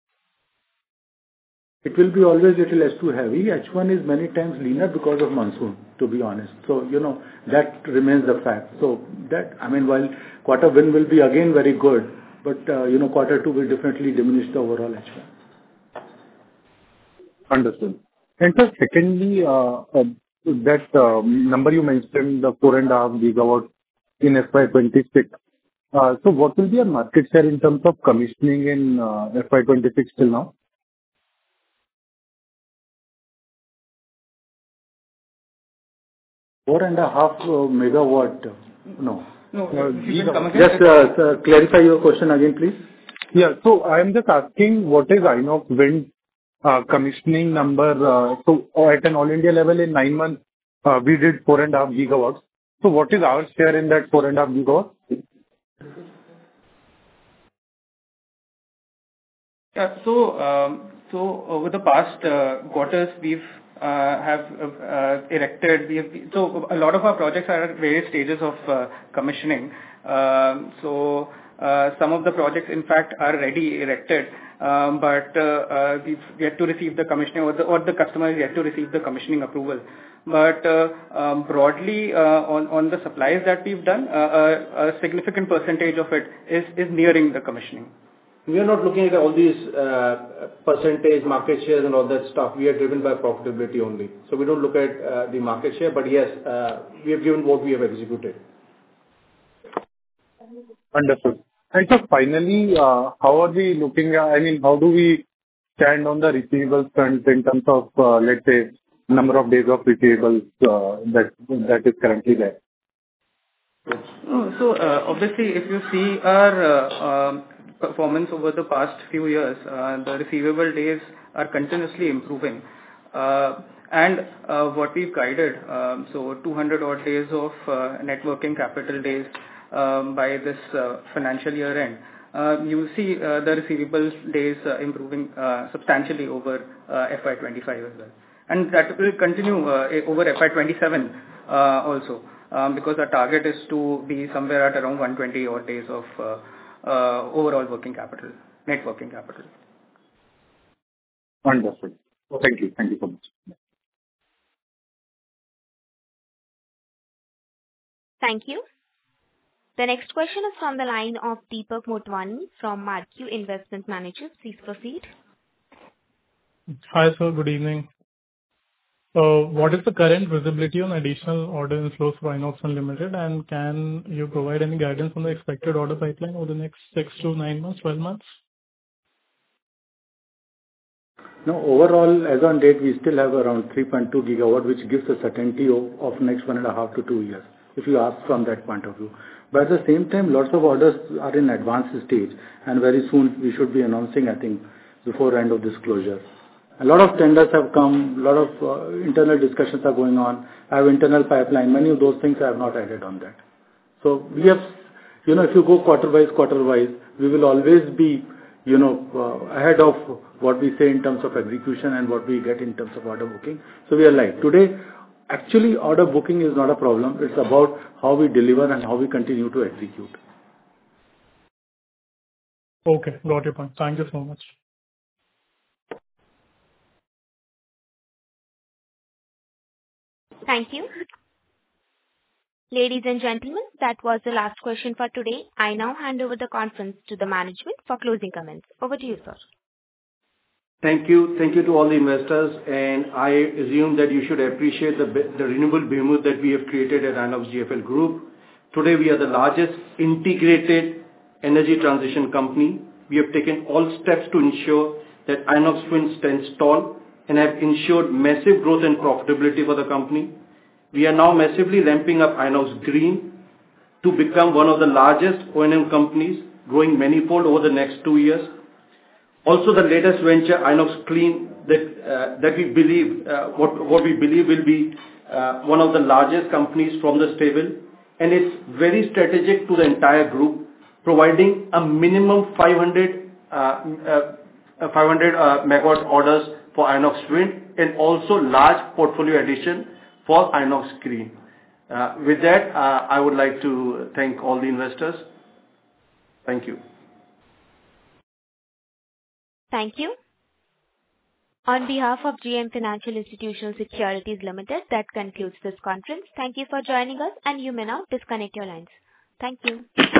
It will be always little H two heavy. H one is many times leaner because of monsoon, to be honest. So, you know, that remains the fact. So that, I mean, while quarter one will be again very good, but, uh, you know, quarter two will definitely diminish the overall H one. Understood. And sir, secondly, uh, uh, that uh, number you mentioned, the four and a half gigawatt in F Y twenty-six. Uh, so what will be your market share in terms of commissioning in uh, F Y twenty-six till now? Four and a half uh, megawatt. No. No, Uh, you can come again. Just uh, uh, clarify your question again, please. Yeah. So I am just asking, what is Inox Wind uh, commissioning number? Uh, so at an all India level in nine months, uh, we did four and a half gigawatts. So what is our share in that four and a half gigawatts? Yeah, so, um, so over the past uh, quarters, we've uh, have uh, erected. We have, so a lot of our projects are at various stages of uh, commissioning. Um so. Uh, some of the projects, in fact, are ready erected, um, but uh, uh, we've yet to receive the commissioning, or the, or the customer is yet to receive the commissioning approval. But uh, um, broadly, uh, on, on the supplies that we've done, uh, a, a significant percentage of it is, is nearing the commissioning. We are not looking at all these uh, percentage, market shares and all that stuff. We are driven by profitability only. So we don't look at uh, the market share, but yes, uh, we have given what we have executed. Understood. And so finally, uh, how are we looking at, I mean, how do we stand on the receivables front in terms of, uh, let's say, number of days of receivables uh, that that is currently there? Oh, so uh, obviously, if you see our uh, um, performance over the past few years, uh, the receivable days are continuously improving. Uh, and uh, what we've guided, um, so two hundred odd days of uh, net working capital days um, by this uh, financial year end. Uh, you will see uh, the receivables days uh, improving uh, substantially over uh, F Y twenty-five as well. And that will continue uh, over F Y twenty-seven uh, also, um, because our target is to be somewhere at around one hundred twenty odd days of uh, uh, overall working capital, net working capital. Understood. Thank you. Thank you so much. Thank you. The next question is from the line of Deepak Motwani from Marquee Investment Managers. Please proceed. Hi, sir. Good evening. Uh, What is the current visibility on additional order inflows for Inox Unlimited, and can you provide any guidance on the expected order pipeline over the next six to nine months, twelve months? No, overall, as on date, we still have around three point two gigawatt, which gives a certainty of, of next one and a half to two years, if you ask from that point of view. But at the same time, lots of orders are in advanced stage, and very soon we should be announcing, I think, before end of this closure. A lot of tenders have come, a lot of uh, internal discussions are going on. I have internal pipeline. Many of those things I have not added on that. So we have, you know, if you go quarter-wise, quarter-wise, we will always be, you know, uh, ahead of what we say in terms of execution and what we get in terms of order booking. So we are like, today, actually order booking is not a problem. It's about how we deliver and how we continue to execute. Okay, got your point. Thank you so much. Thank you. Ladies and gentlemen, that was the last question for today. I now hand over the conference to the management for closing comments. Over to you, sir. Thank you. Thank you to all the investors, and I assume that you should appreciate the, the renewable behemoth that we have created at Inox G F L Group. Today, we are the largest integrated energy transition company. We have taken all steps to ensure that Inox Wind stands tall and have ensured massive growth and profitability for the company. We are now massively ramping up Inox Green to become one of the largest O and M companies, growing manifold over the next two years. Also, the latest venture, Inox Clean, that uh, that we believe uh, what what we believe will be uh, one of the largest companies from the stable, and it's very strategic to the entire group, providing a minimum five hundred uh, uh, five hundred uh, megawatt orders for Inox Wind, and also large portfolio addition for Inox Green. Uh, with that, uh, I would like to thank all the investors. Thank you. Thank you. On behalf of G M Financial Institutional Securities Limited, that concludes this conference. Thank you for joining us, and you may now disconnect your lines. Thank you.